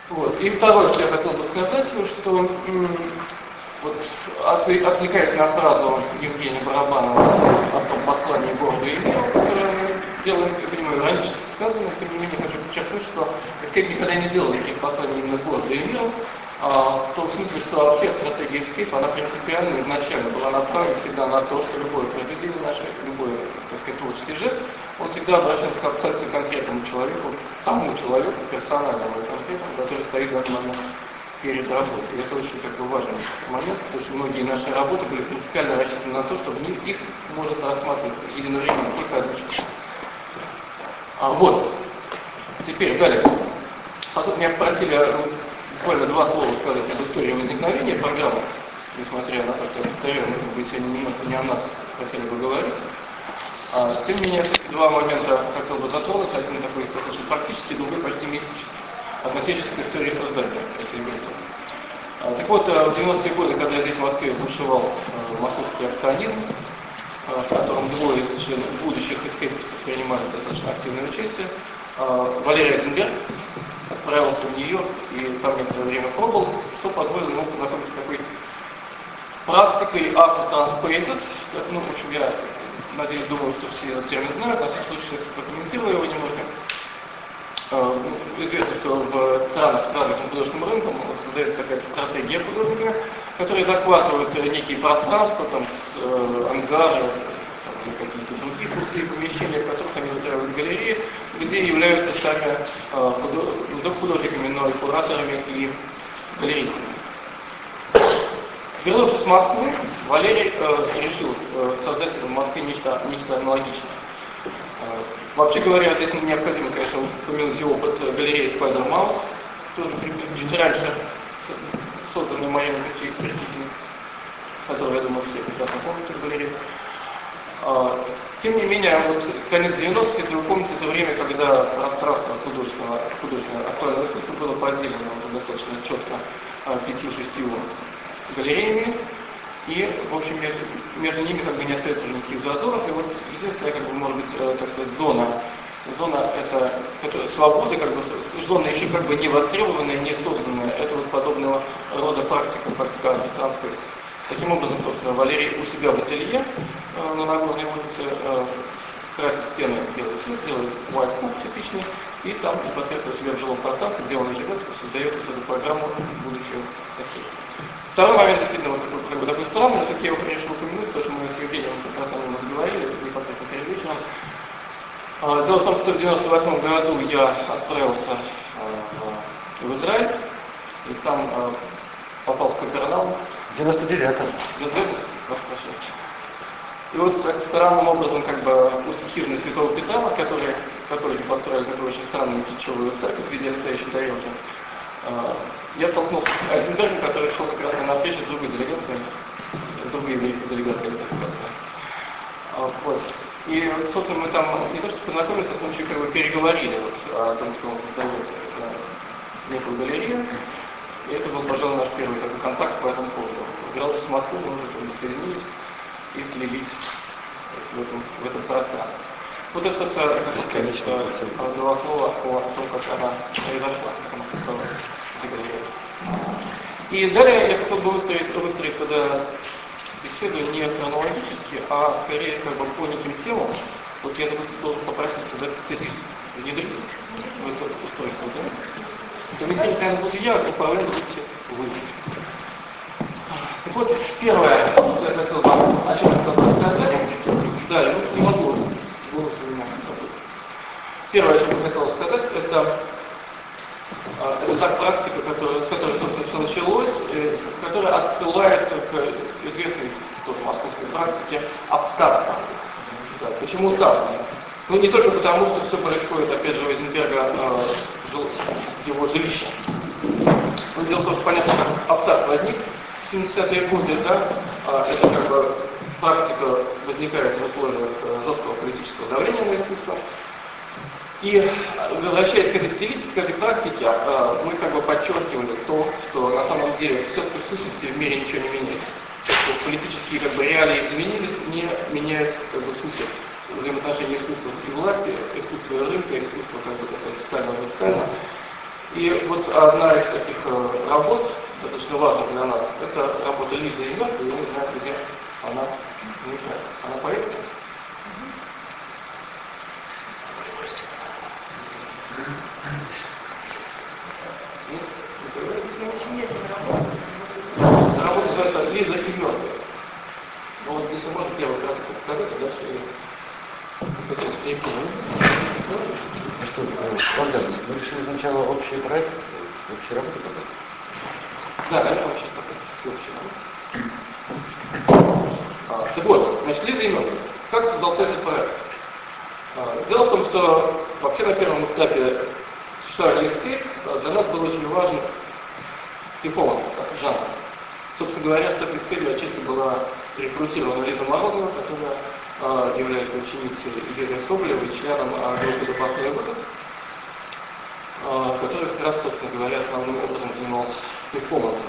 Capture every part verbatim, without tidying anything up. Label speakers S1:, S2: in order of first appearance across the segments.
S1: Вот. И второе, что я хотел бы сказать, что вот, отвлекаясь на фразу Евгения Барабанова о том послании городу и миру, которое мы делаем, я понимаю, иронически сказано, тем не менее хочу подчеркнуть, что Escape никогда не делал никаких посланий именно городу и миру, а, в том смысле, что вообще стратегия Escape, она принципиально изначально была направлена всегда на то, что любое произведение наше, любой, так сказать, творческий жест, он всегда обращался к абсолютно конкретному человеку, тому человеку, персональному конкретному, который стоит в этот момент перед работой. И это очень как бы важный момент, потому что многие наши работы были принципиально рассчитаны на то, чтобы их может рассматривать единовременно только один человек. А, вот. Теперь далее. Потом меня попросили буквально два слова сказать об истории возникновения программы, несмотря на то, что я повторяю, мы как бы сегодня немного не о нас хотели бы говорить. А, тем не менее, два момента хотел бы затронуть. Один такой достаточно практический, другой почти мистический, относящийся к истории создания этой группы. А, так вот, в девяностые годы, когда здесь в Москве бушевал а, московский акционизм, а, в котором двое из членов будущих эскептиков принимали достаточно активное участие, а, Валерий Айзенберг отправился в Нью-Йорк и там некоторое время пробовал, что позволило ему познакомиться с такой практикой Art Transplanted. Ну, в общем, я надеюсь, думаю, что все этот термин знают, на всякий случай прокомментирую его немножко. Известно, что в странах с развитым художественным рынком создается какая-то стратегия художника, которая захватывает некие пространства, там, э, ангары, какие-то другие пустые помещения, в которых они устраивают галереи, где являются сами э, художниками, но и кураторами и галеристами. Вернувшись в Москву, Валерий э, решил э, создать в Москве нечто, нечто аналогичное. Э, вообще говоря, здесь необходимо, конечно, упомянуть его опыт галереи Spider Mouse, тоже чуть раньше созданной моей экспертизой, которую, я думаю, все прекрасно помните в галерее. Э, тем не менее, вот конец девяностых, если вы помните, это время, когда пространство художественного, художественного актуального искусства было поделено уже достаточно четко э, пятью-шестью галереями, и, в общем, между, между ними как бы не остается никаких зазоров, и вот единственная, как бы, может быть, э, так сказать, зона, зона это, это свободы, как бы, зона еще как бы не востребованная, не созданная, это вот подобного рода практика, практика арт-транспорта. Таким образом, собственно, Валерий у себя в ателье э, на Нагорной улице э, красит стены, делает свет, делает white book типичный, и там непосредственно у себя в жилом пространстве, где он ежегодно создает вот эту программу будущего эскиза. Второй момент действительно вот такой, как бы, такой странный, но все-таки я его решил упомянуть, потому что мы с Евгением как раз о нем разговаривали непосредственно перед вечером. А, дело в том, что в девяносто восьмом году я отправился а, в Израиль, и там а, попал в Капернаум.
S2: В девяносто девятом.
S1: И вот странным образом, как бы, после хижины Святого Петра, который, который построили такую очень странную китчевую церковь в виде настоящей тарелки, я столкнулся с Айзенбергом, который шел как раз на встречу с другой делегацией, с другой еврейской делегацией. Вот. И, собственно, мы там не то что познакомились, а в случае как бы переговорили вот, о том, что он создает некую галерею. И это был, пожалуй, наш первый такой контакт по этому поводу. Вернулся в Москву, мы уже соединились и слились в этом, в этом пространстве. Вот это, как сказать, два слова о том, как она произошла, как она создалась. И далее я хотел бы выстроить, выстроить тогда беседу не хронологически, а скорее как бы по неким темам. Вот я должен попросить тогда специалист внедрить в это устройство, да? Комментировать, наверное, буду я, управлять будете вы. Так вот, первое, что я хотел бы, о чем я хотел бы сказать, да, я не могу голос внимания забыть. Первое, что я хотел сказать, это Это та практика, которая, с которой, собственно, все началось, которая отсылает к известной тоже московской практике абстрактно. Да, почему так? Ну, не только потому, что все происходит, опять же, у Айзенберга э, его жилище. Но дело в том, что понятно, как абстракт возник в семидесятые годы, да, э, это как бы практика возникает в условиях э, жесткого политического давления на искусство. И, возвращаясь к этой стилистике, к этой практике, мы как бы подчеркивали то, что на самом деле все-таки в сущности в мире ничего не меняется. Что политические как бы реалии изменились, не меняют как бы сути взаимоотношений искусства и власти, искусства и рынка, искусства как бы социального и социального. И вот одна из таких э, работ, достаточно важных для нас, это работа Лизы Емёрк, и я не знаю, где она, не знаю, она поедет? Нет? Нет, работа называется Лиза Емёрк. Ну вот если можно, я вот кратко показать, а дальше я
S2: Ну что, Богдан, мы решили сначала общий проект, общая работа потом?
S1: Да, это вообще такое. А, так вот, значит, Лиза Емёрк. Как создался этот проект? А, дело в том, что вообще на первом этапе существования языки для нас был очень важен перформанс, как жанр. Собственно говоря, с этой целью отчасти была рекрутирована Лиза Морозова, которая а, является ученицей Юрия Соболева и членом а, группы «Запасной выход», а, который как раз, собственно говоря, основным образом занимался перформансом.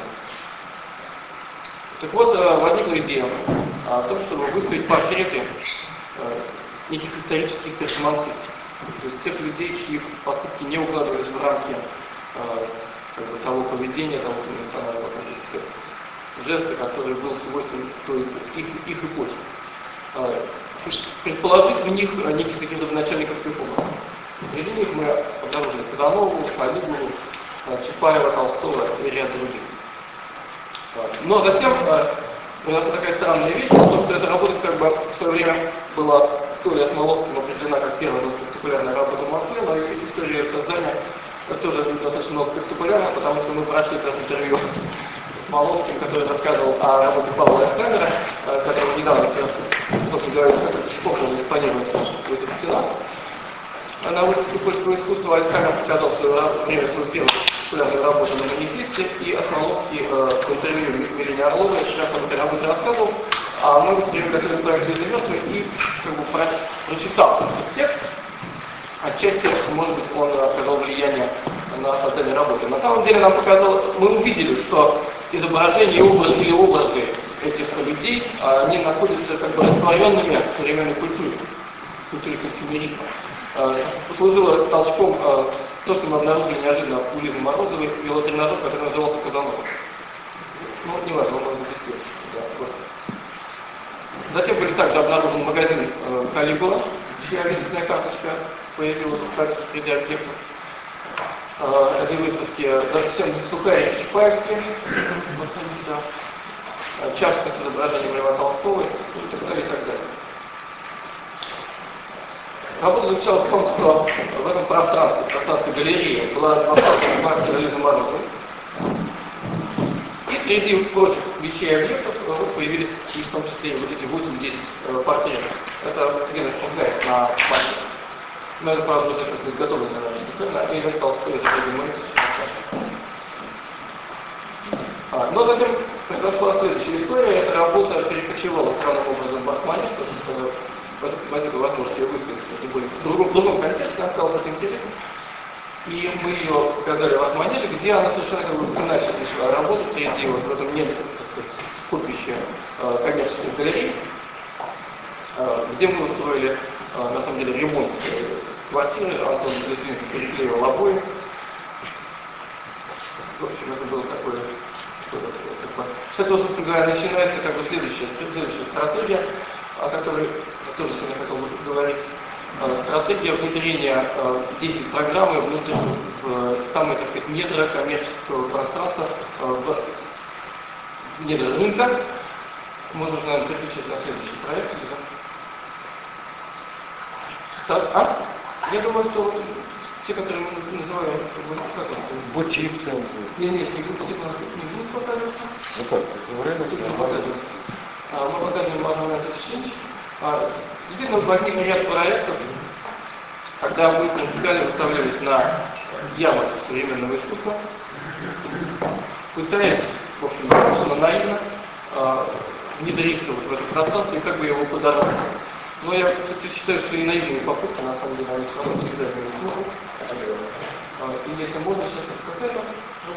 S1: Так вот, возникла идея о том, чтобы выставить портреты неких исторических перформансистов, то есть тех людей, чьи поступки не укладывались в рамки как бы, того поведения, того конвенционального жеста, который был свойственен той их, их эпохи. Предположить в них неких таких родоначальников перформанса. Среди них мы обнаружили Казанову, Калигулу, Чапаева, Толстого и ряд других. Но затем произошла такая странная вещь, потому что эта работа как бы в свое время была история с Моловским определена как первая спектакулярная работа в Москве, но и история создания тоже достаточно много спектакулярная, потому что мы прошли это интервью с Моловским, который рассказывал о работе Павла Александра, который недавно, собственно говоря, спокойно экспонируется в этих стенах. На выставке польского искусства Александр показал в свое время свою первую популярную работу на манифесте, и Осмоловский э, в интервью Милене Орловой сейчас об этой работе рассказывал, а мы в это время готовили проект Лизы Емёрк и как бы про, прочитал этот текст. Отчасти, может быть, он оказал влияние на создание работы. На самом деле нам показал, мы увидели, что изображения и образы, или образы этих людей, они находятся как бы растворенными в современной культуре, в культуре консюмеризма. Послужило толчком э, то, что мы обнаружили неожиданно у Лизы Морозовой велотренажер, который назывался Казанов. Ну, не важно, он может быть здесь. Да, вот. Затем были также обнаружен магазин э, Калигула, чья визитная карточка появилась также среди объектов. Э, этой выставки затем Сухарев Чапаевский, часто с изображением Льва Толстого и так далее, и так далее. Работа заключалась в том, что в этом пространстве, в пространстве галереи, была двадцатая квартира Лизы Морозовой. И среди прочих вещей и объектов вот, появились и в том числе вот эти восемь-десять э, портретов. Это где располагается на память. Но это, правда, уже как бы изготовлено специально, и Лев Толстой это будет а, но затем произошла следующая история. Эта работа перекочевала странным образом в Бахманистов, возникла возможность ее выставить в другом, в другом контексте, она стала это интересно. И мы ее показали в Ахманеже, где она совершенно как бы иначе начала работать, среди вот в этом немецком купище э, коммерческих галерей, э, где мы устроили, э, на самом деле, ремонт квартиры, Антон Литвинский переклеивал обои. В общем, это было такое, что-то такое. С этого, собственно говоря, начинается как бы следующая, следующая стратегия, о которой я тоже сегодня хотел бы говорить. Стратегия внедрения действий программы внутрь в самые, так сказать, недра коммерческого пространства, в недра рынка. Мы нужно, наверное, переключить на следующий проект. Так, а? Я думаю, что вот те, которые мы называем, как это?
S2: Бутипцы.
S1: Не, не, не бутипцы, не будут показываться.
S2: Ну как, время
S1: не показывают. Мы показываем Мазана Тысячинич. Действительно, возник ряд проектов, когда мы принципиально выставлялись на ярмарке современного искусства, пытаясь, в общем, совершенно наивно э, внедриться вот в это пространство и как бы его подорвать. Но я, кстати, считаю, что и наивные попытки, на самом деле, они все равно всегда имеют смысл. И если можно, сейчас вот это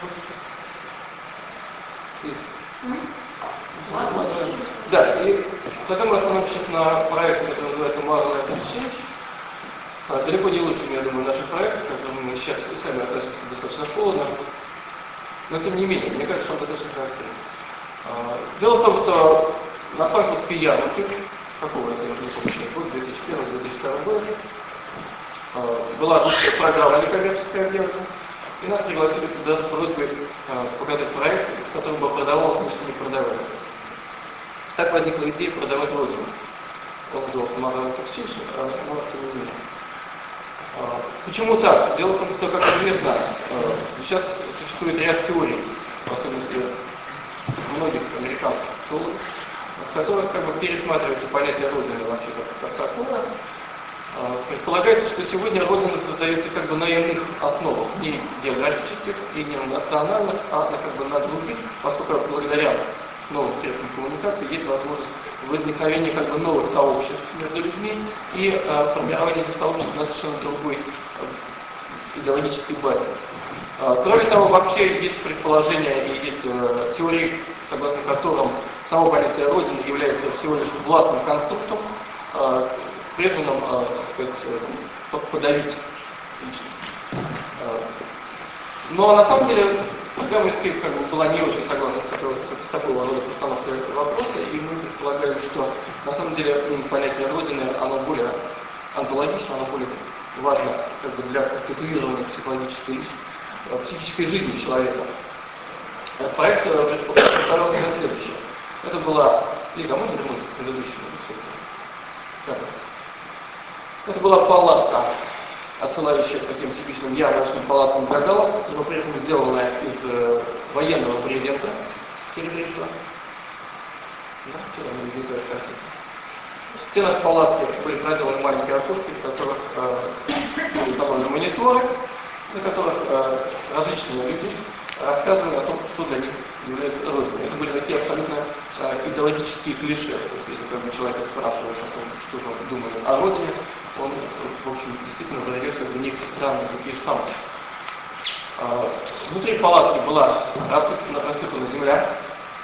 S1: работает. Да, и потом мы остановимся сейчас на проекте, который называется Мазана Тысячинич. Далеко не лучше, я думаю, наши проекты, к которым мы сейчас сами относимся достаточно холодно. Но тем не менее, мне кажется, он достаточно характерен. Дело в том, что на франкфуртской ярмарке, какого это, я не помню, год, две тысячи первый — две тысячи второй год, была русская программа некоммерческая агентство, и нас пригласили туда с просьбой показать проект, который бы продавал, конечно, не продавали. Так возникла идея продавать родину. Он назывался Mother Exchange, но тем не менее. Почему так? Дело в том, что, как известно, сейчас существует ряд теорий, в особенности многих американских теологов, в которых как бы пересматривается понятие Родины вообще как, как такое. Предполагается, что сегодня Родина создается как бы на иных основах, не географических и не национальных, а на, как бы на других, поскольку благодаря новым средствам коммуникации есть возможность возникновения как бы новых сообществ между людьми и э, формирования этих сообществ на совершенно другой э, идеологической базе. Э, кроме того, вообще есть предположения и есть э, теории, согласно которым само понятие Родины является всего лишь властным конструктом, э, призванным э, сказать, э, подавить личность. Э, но на самом деле программа Escape как бы была не очень согласна с, такого, с такого рода постановкой вопроса, и мы предполагали, что на самом деле понятие Родины, оно более онтологично, оно более важно как бы, для конституирования психологической, психической жизни человека. Проект предполагал следующее. Это была... Лига, можно вернуться к предыдущему? Это была палатка, отсылающая к таким типичным ярмарочным палаткам загалов, но при этом сделанная из э, военного брезента серебристого. Да, в стенах палатки были проделаны маленькие окошки, в которых э, были довольно мониторы, на которых э, различные люди рассказывали о том, что для них является Родиной. Это были такие абсолютно э, идеологические клише. То есть, если когда человека спрашиваешь о том, что он думает о Родине, он, в общем, действительно выдает как бы некие странные такие штампы. Э, внутри палатки была рассыпана, рассыпана земля.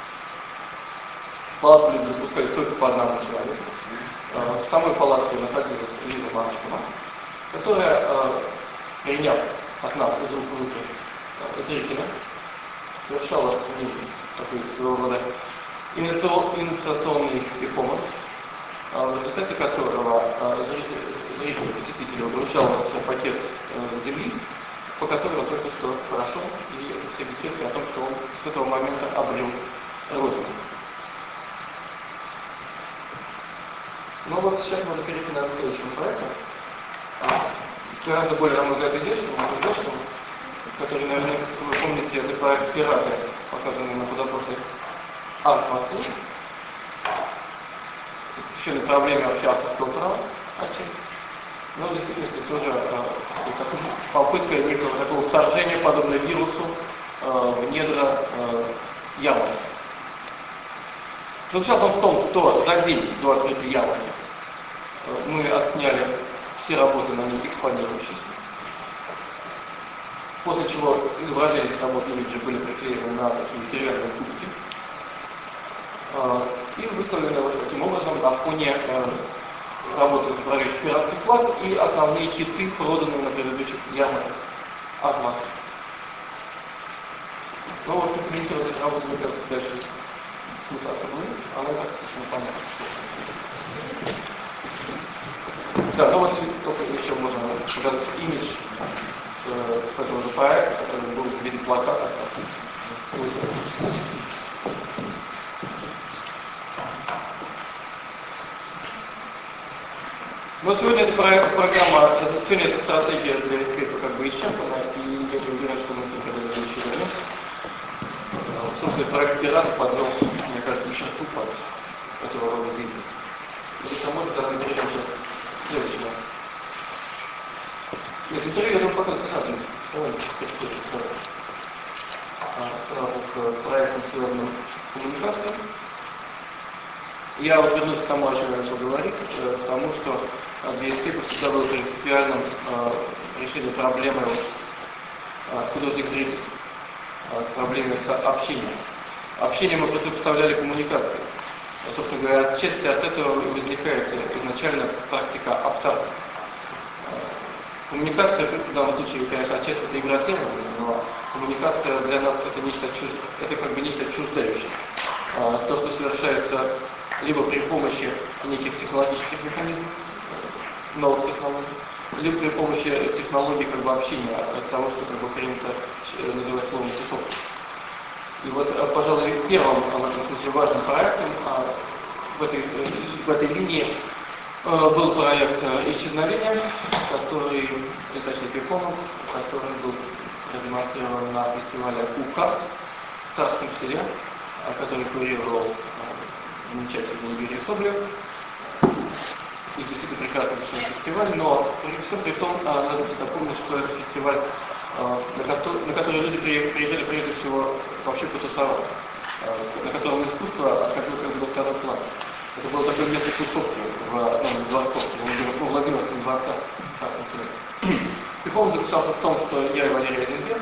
S1: В палатку люди запускали только по одному человеку. Э, в самой палатке находилась Лиза Маршкова, которая, э, приняв от нас из рук в руки зрителя, совершала с ним такой своего рода инициационный перформанс, в результате которого зрителю, посетителю вручался пакет земли, по которому он только что прошел, и свидетельствует о том, что он с этого момента обрел Родину. Ну вот сейчас можно перейти на следующему проекту. Гораздо более, на мой взгляд, известным, который, наверное, вы помните, это проект «Пираты», показанный на позапрошлой арт-Москвы. Посвященный проблеме вообще авторского права, отчасти. Но в действительности тоже э, попытка некого такого вторжения, подобно вирусу, э, в недра э, ярмарки. Заключался он в том, что за день до открытия ярмарки э, мы отсняли все работы на ней экспонирующиеся. После чего изображения с работы имиджа были приклеены на такие деревянные кубики э, и выставлены вот таким образом на фоне э, работы, изображающих пиратский флаг и основные хиты, проданные на предыдущих ярмарках от Москвы. Но вот комментировать эту работу, мне кажется, дальше смысла особо нет, она так совершенно понятна. Да, ну вот только еще можно показать имидж с этого же проекта, который был в виде плаката. Но сегодня эта программа, сегодня эта стратегия для Escape как бы исчерпана, и я не уверен, что мы когда-то еще вернемся. Собственно, проект «Пиратов» подвел, мне кажется, еще тут под этого рода деятельности. Если может, тогда мы перейдем сейчас к следующему. Нет, интервью я думаю, показать сразу. Давайте сразу к проектам, связанным с коммуникацией. Я вот вернусь к тому, о чем я начал говорить, к тому, что для Escape всегда было принципиальным э, решение проблемы э, художник зритель, э, проблемы с общением. Общение мы противопоставляли коммуникации. Собственно говоря, отчасти от этого возникает изначально практика оптации. Коммуникация, в данном случае, конечно, отчасти это игра терминов, но коммуникация для нас это нечто, это как бы нечто отчуждающее. То, что совершается либо при помощи неких технологических механизмов, новых технологий, либо при помощи технологий как бы общения, того, что как бы принято называть словом тусовка. И вот, пожалуй, первым, в этом смысле, важным проектом в этой, в этой линии был проект исчезновения, который, или точнее перформанс, который был продемонстрирован на фестивале УКА в Царском Селе, который курировал замечательный Юрий Соболев. И действительно прекрасный фестиваль, но при всем при том надо напомнить, что это фестиваль, на который, на который люди приезжали прежде всего вообще потусовать, на котором искусство отходило как бы до второго плана. Это было такое место тусовки в одном из дворцов, в Владимирском дворце. Прикол заключался в том, что я и Валерий Эйзенберг,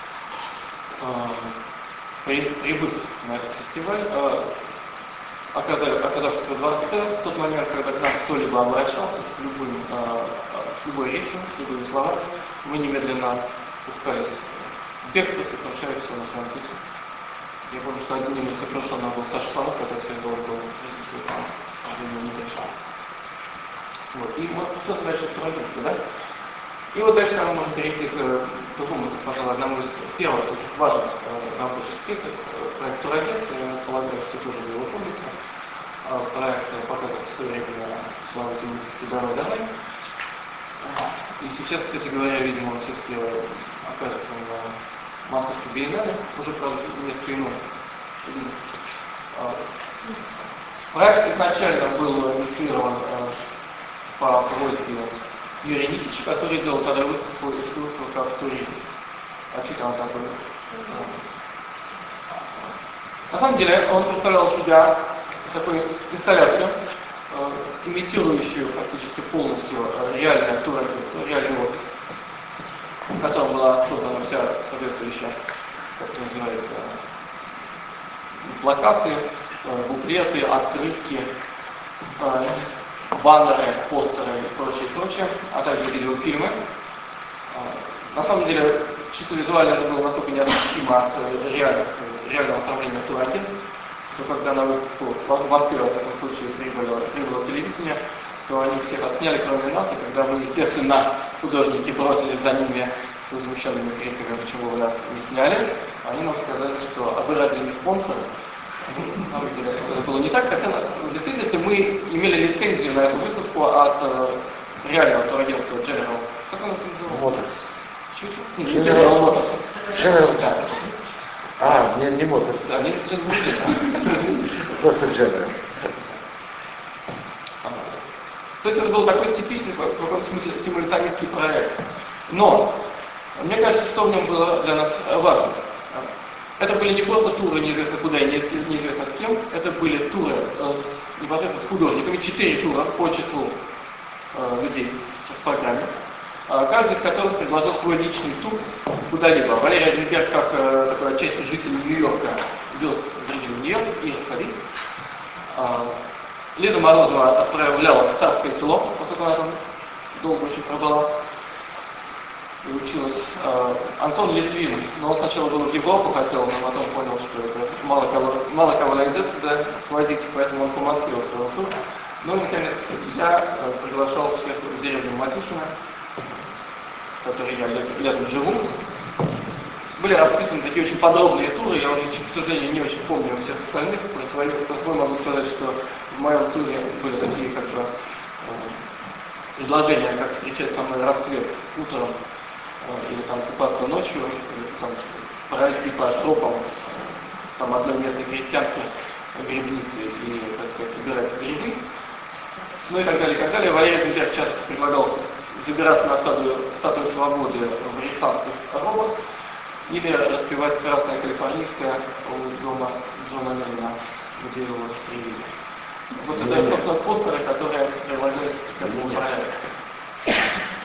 S1: прибыв на этот фестиваль, оказавшись во дворце, в тот момент, когда к нам кто-либо обращался с, любым, с любой речью, с любыми словами, мы немедленно пускались в бегство, сокращая все на своем пути. Я помню, что одним из сокращенных был Саша Панов, который все долго был там, не пришел. Вот. И мы все дальше проводили, да? И вот дальше мы можем перейти к другому, пожалуй, одному из первых таких важных э, рабочих списков. Проект «Турагент», я полагаю, что тоже вы его помните. Проект показывает все время славы Тудорой Давай. И сейчас, кстати говоря, видимо, он все-таки окажется на Московской биеннале, уже, правда, несколько иной. Проект изначально был инициирован по просьбе Юрия Никитича, который делал тогда выставку искусства как туризм. А что там такое? На самом деле он представлял себя такую инсталляцию, э, имитирующую практически полностью э, реальное турагентство, реальный офис, в котором была создана вся соответствующая, как это называется, плакаты, э, буклеты, открытки, э, баннеры, постеры и прочее, прочее, а также видеофильмы. На самом деле, чисто визуально это было настолько неотличимо от реального, реального оформления турагентств, что когда на выставку в Москве, во всяком случае, прибыло, прибыло телевидение, то они всех отсняли, кроме нас, и когда мы, естественно, художники бросились за ними с возмущенными криками, почему вы нас не сняли, они нам сказали, что а вы разве не спонсоры? Это было не так, хотя в действительности мы имели лицензию на эту выставку от э, реального турагентства General. Как оно называется?
S2: Motors.
S1: General Motors.
S2: General. Да. А, не, не Motors.
S1: Да, не General.
S2: Просто General.
S1: То есть это был такой типичный, в каком-то смысле, симулятонистский проект. Но, мне кажется, что в нем было для нас важно. Это были не просто туры неизвестно куда и неизвестно с кем, это были туры э, непосредственно с художниками, четыре тура по числу э, людей в программе, э, каждый из которых предложил свой личный тур куда-либо. Валерий Эйзенберг, как э, такой отчасти житель Нью-Йорка, вез зрителей в Нью-Йорк и расходил. Э, Лиза Морозова отправляла в Царское Село, поскольку она там долго очень пробыла и училась. Антон Литвин, но он сначала был в Европу хотел, но потом понял, что это мало кого, мало кого найдется туда сводить, поэтому он по Москве устроил тур. Ну и, наконец, я приглашал всех в деревню Матюшино, в которой я летом живу. Были расписаны такие очень подробные туры, я уже, к сожалению, не очень помню всех остальных. Про свой, про свой могу сказать, что в моем туре были такие как бы предложения, как встречать со мной рассвет утром, или там купаться ночью, или там пройти по тропам там одной местной крестьянки грибницы и, так сказать, собирать грибы. Ну и так далее, и так далее. Валерий Эйзенберг часто предлагал забираться на статую, статую свободы в рейхстагских робах или распевать «Красная калифорнийская» у дома Джона Леннона, где его привели. Вот это, собственно, постеры, которые прилагались к этому проекту.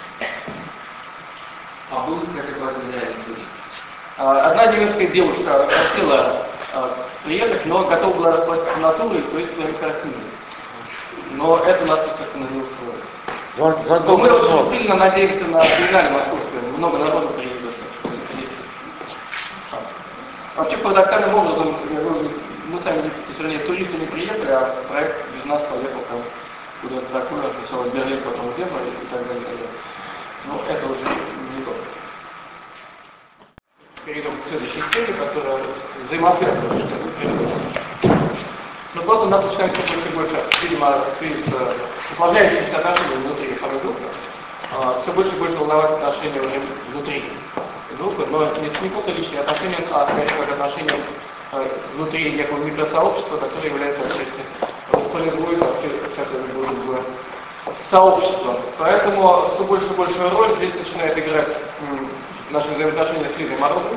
S3: А был какой-то классный реальный турист?
S1: Одна немецкая девушка хотела приехать, но готова была расплатиться натурой, то есть своими картинами. Но это нас, естественно, не устроило.
S2: За, за
S1: Но мы
S2: год.
S1: очень сильно надеемся на биеннале московское, много народу приедет. Вообще, парадоксальным образом, я говорю, мы сами, вернее, туристы не приехали, а проект без нас поехал там куда-то такое, сначала в Берлин, потом в Вену и так далее, и так далее. Но это уже не то. Перейдем к следующей теме, которая взаимосвязана с этим передачей. Но просто нас начинает все больше и больше, видимо, с усложняющимися отношениями внутри самой группы, все больше и больше волновать отношения внутри группы, но не, не просто личные отношения, а скорее как отношения внутри некого микросообщества, которое является отчасти воспроизводит вообще всякое другое сообщество. Поэтому все больше и большую роль здесь начинает играть м, наши взаимоотношения с Лизой Морозовой,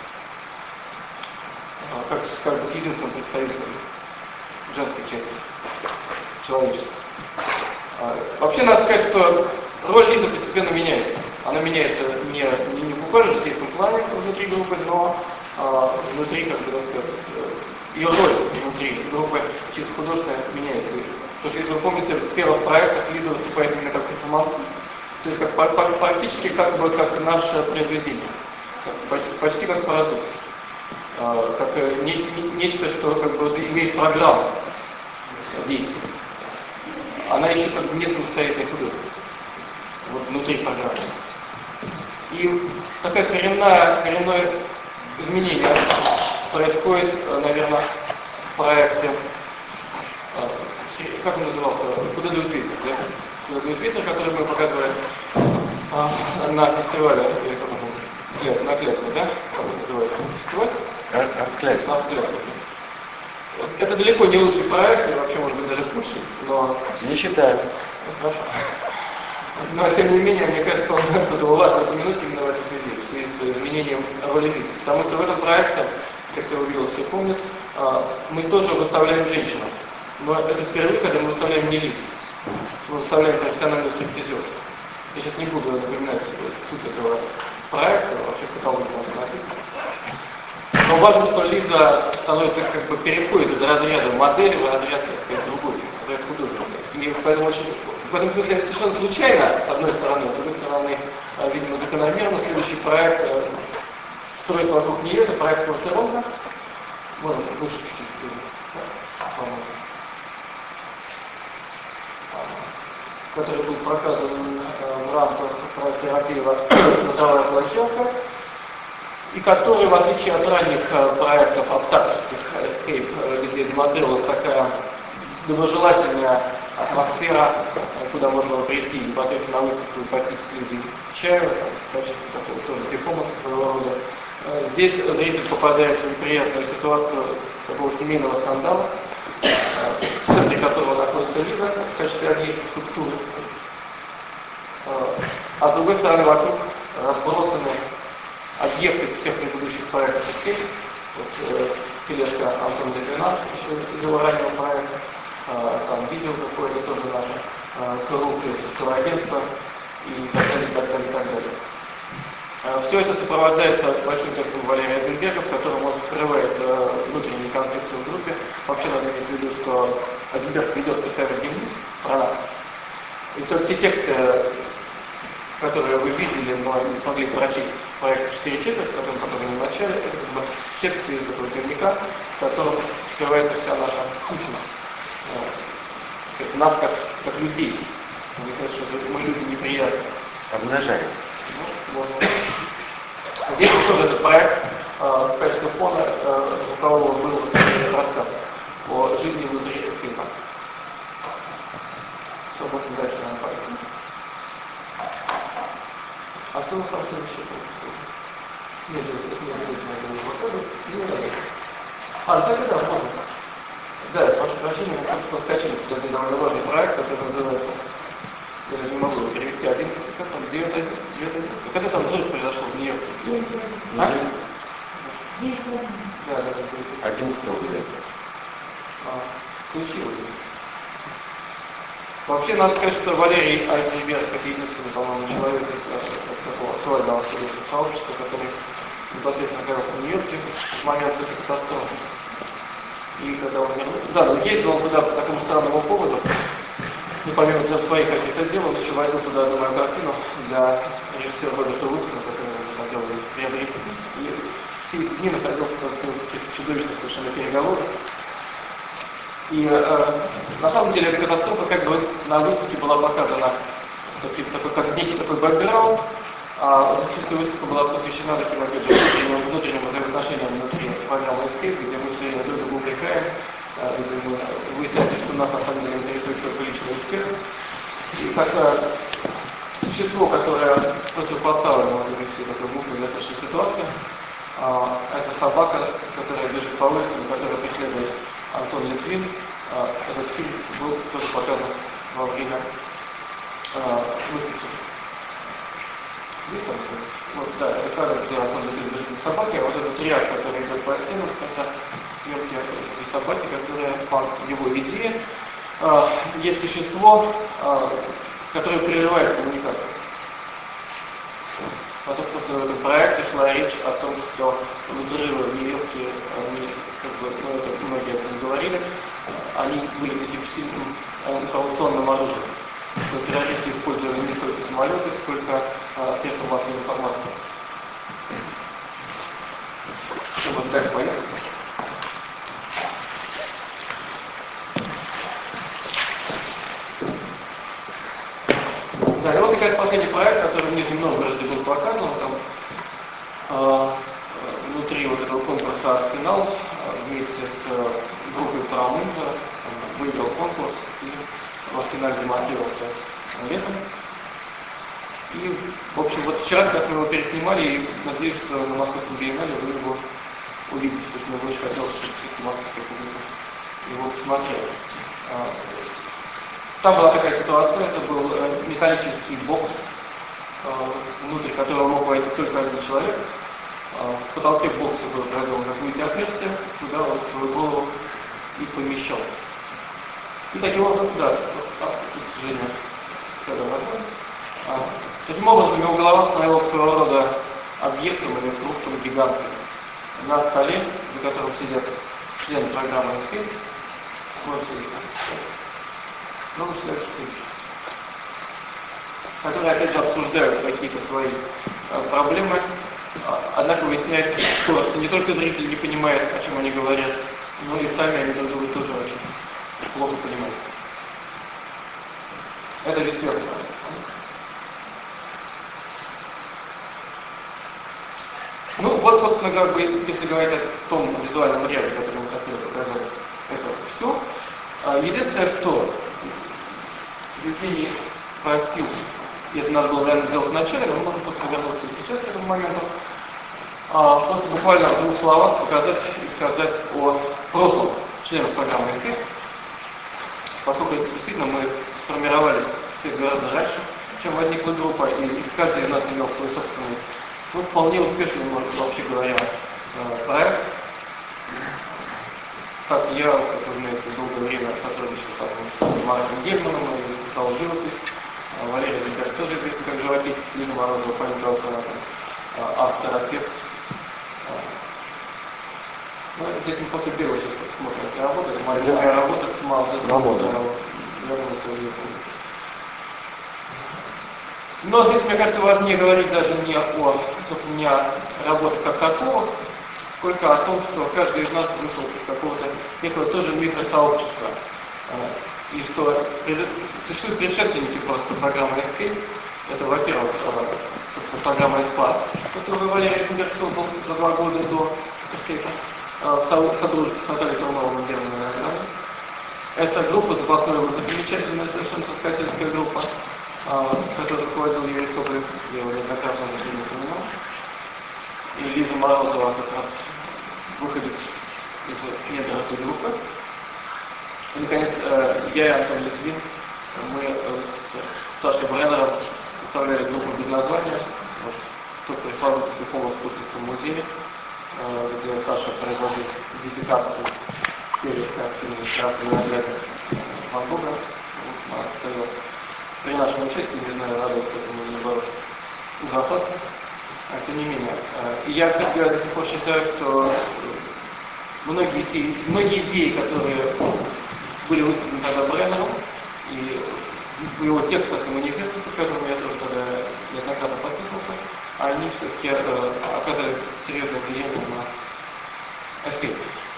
S1: как, как бы с единственным представителем женской части человечества. Вообще надо сказать, что роль Лизы постепенно меняется. Она меняется не, не, не буквально в житейском плане внутри группы, но а, внутри, как бы, так сказать, ее роль внутри группы чисто художественная меняется. Потому что, если вы помните, в первых проектах Лиза выступает именно как информация, то есть как, практически как бы как наше произведение, как, почти, почти как продукт, а, как не, не, нечто, что как бы имеет программу действий. Она еще как бы не самостоятельный художник, вот внутри программы. И такое коренное, коренное изменение происходит, наверное, в проекте, как он назывался, «Куда дует ветер», да? «Куда дует ветер», который мы показывали на фестивале, или на Клетку, да? Как он называется? Фестиваль?
S2: Клетку.
S1: На Клетку. Это далеко не лучший проект, и вообще, может быть, даже худший, но...
S2: Не считаю.
S1: Хорошо. Но, тем не менее, мне кажется, он важно упомянуть именно в этой связи, в связи с изменением роли Лизы. Потому что в этом проекте, как я увидел, все помнят, мы тоже выставляем женщину. Но это впервые, когда мы выставляем не Лизу. Мы выставляем профессиональную стриптизершу. Я сейчас не буду напоминать суть этого проекта, вообще в каталоге там написано. Но важно, что Лиза становится, как бы переходит из разряда модели в разряд, так сказать, другой, разряд художника. И поэтому очень, в этом смысле совершенно случайно, с одной стороны, с другой стороны, видимо, закономерно, следующий проект строится вокруг нее, это проект Квартиронга. Можно выше чуть-чуть, который был показан в рамках проекта Ерофеева «Смотровая площадка», и который, в отличие от ранних проектов абстрактных Escape, где демонстрировалась такая доброжелательная атмосфера, куда можно прийти непосредственно на выставку и попить с Лизой чаю, в качестве такого тоже перформанса своего рода. Здесь зритель попадает в неприятную ситуацию такого семейного скандала, в центре которого находится Лиза в качестве объекта структуры. А с другой стороны, вокруг разбросаны объекты всех предыдущих проектов сеть. Вот э, тележка Антона Литвина, еще из его раннего проекта, э, там видео какое-то тоже наше, э, круг из агентства и так далее, и так далее, и так далее. Э, все это сопровождается большим текстом Валерия Айзенберга, в котором он скрывает э, внутренние конфликты в группе. Вообще надо иметь в виду, что Айзенберг ведет постоянно дневник про нас. И то все тексты, которые вы видели, но не смогли прочесть проект четыре четверти, о котором показали в начале, это как бы текст из этого дневника, в котором скрывается вся наша сущность. Э, нас как, как людей. Мне кажется, что мы люди неприятные.
S2: Обнажаем.
S1: Ну, вот. Здесь тоже этот проект э, в качестве фона, э, у кого был рассказ о жизни внутри фильма. Все, будет дальше на пальце. А что на самом деле еще происходит? Нет, это не обязательно показывать, не надо. А, ну так и да, можно. Да, прошу прощения, мы просто поскочили, что это довольно важный проект, который называется, я даже не могу его перевести, один, как там, девятый, девятый, когда там взрыв произошел в Нью-Йорке? А? Да, да, да.
S2: Одиннадцатого года.
S1: А, случилось. Вообще, надо сказать, что Валерий Айзенберг, как единственный, по-моему, человек из такого актуального художественного сообщества, который непосредственно оказался в Нью-Йорке в момент этой катастрофы. И когда он вернулся... Да, но ездил он туда по такому странному поводу. Ну, помимо для своих каких-то дел, он еще возил туда одну мою картину для режиссера Роберта Уилсона, который хотел ее приобрести. И все эти дни находился в каких-то чудовищных совершенно переговорах. И э, на самом деле эта катастрофа как бы на выставке была показана такой, такой, как некий такой бэкграунд, а фактически выставка была посвящена таким, опять же, внутренним, внутренним взаимоотношениям внутри программы Escape, где мы все время друг друга увлекаем, где мы выясняем, что нас на самом деле интересует только личный успех. И как существо, которое противопоставлено, может быть, всей такой глупой достаточной ситуации, а, это собака, которая бежит по улице, которая преследует Антон Литвин. А, этот фильм был тоже показан во время а, выставки. Вот, да, это кадр, где Антон Литвин бежит за собакой, а вот этот ряд, который идет по стенам, это съемки этой собаки, которая по его идее а, есть существо, а, которое прерывает коммуникацию. Потом, собственно, в этом проекте шла речь о том, что взрывы в Нью-Йорке, они, как бы, ну, это многие об этом говорили, они были таким сильным информационным оружием, что террористы использовали не только самолеты, сколько а, средства массовой информации. Ну, вот так понятно. Да, и вот такой последний проект, который мне немного уже был показан, там э, внутри вот этого конкурса «Арсенал» э, вместе с э, группой Парамунда э, выиграл конкурс и в «Арсенале» демонтировался летом. И, в общем, вот вчера, как мы его переснимали, и надеюсь, что на Московском биеннале вы его увидите, потому что мне очень хотелось, чтобы все московские публика его посмотрели. Там была такая ситуация, это был э, металлический бокс, э, внутрь которого мог войти только один человек. Э, в потолке бокса было проделано какое-то отверстие, куда он свою голову и помещал. И таким образом, да, вот, к сожалению, когда возможно. А, таким образом, его голова становилась своего рода объектом или фруктом гигантским. На столе, за которым сидят члены программы Escape, вот новый следующий случай, которые опять же обсуждают какие-то свои э, проблемы, однако выясняется, что не только зритель не понимает, о чем они говорят, но и сами они друг друга тоже очень плохо понимают. Это четвертый момент. Ну вот, собственно, как бы, если говорить о том визуальном ряде, который мы хотели показать, это все. Единственное, что Евгений просил, и это надо было, наверное, сделать вначале, но мы можем просто вернуться сейчас к этому моменту, а, просто буквально в двух словах показать и сказать о прошлом членов программы Escape, поскольку действительно мы сформировались все гораздо раньше, чем возникла группа, и каждый из нас имел свой собственный, ну, вполне успешный, может, вообще говоря, проект. Так, я, как вы знаете, долгое время сотрудничал с Марком Гельманом, и писал живопись. Валерий Зинкарь тоже известен как живописец, Лиза Морозова, память автор-терапевт. Ну, здесь мы после первого сейчас посмотрим эти работы. Моя, моя работа с малым Но здесь, мне кажется, важнее говорить даже не о, собственно, не о работе как таковых, сколько о том, что каждый из нас вышел из какого-то некого тоже микросообщества. И что существуют предшественники просто программы Escape. Это, во-первых, программа Espace, которую Валерий Зинкарь создал за два года до Escape, в сотрудничестве с Натальей Турновым и Германом Виноградовым. Это группа запасной, это замечательная совершенно соискательская группа, который руководил Юрий Соболев, я его неоднократно уже не упоминал. И Лиза Морозова как раз выходит из недр этой группы. И, наконец, я и Антон Литвин, мы с Сашей Бреннером составляли группу без названия. Вот, кто прислал в Духовно-Искусственном музее, где Саша производит дефикацию перед картиной «Красный виноградник» Ван Гога. Вот, стоял при нашем участии, не знаю, радоваться этому не было ужасаться. А тем не менее. И я, кстати говоря, до сих пор считаю, что многие идеи, многие идеи, которые были высказаны тогда Бреннером И в его текстах и манифестах, к которым я тоже тогда неоднократно подписывался, они все-таки э, оказали серьезное влияние на аспекты.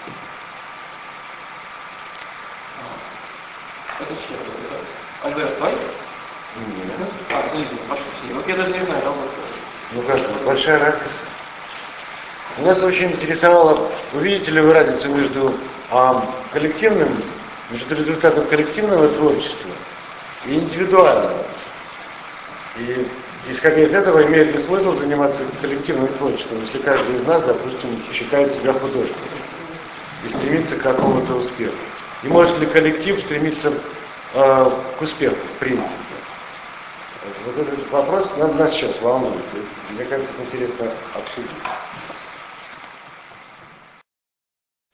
S1: Это четвертое. Альберт, твой?
S2: Нет.
S1: А, подожди, прошу все. Вот я даже не знаю, Роберт.
S2: Ну как, большая разница. Нас очень интересовало, увидите ли вы разницу между а, коллективным, между результатом коллективного творчества и индивидуального. И исходя из этого, имеет ли смысл заниматься коллективным творчеством, если каждый из нас, допустим, считает себя художником и стремится к какому-то успеху. И может ли коллектив стремиться э, к успеху, в принципе? Вот этот вопрос нас, нас сейчас волнует. Мне кажется, интересно обсудить.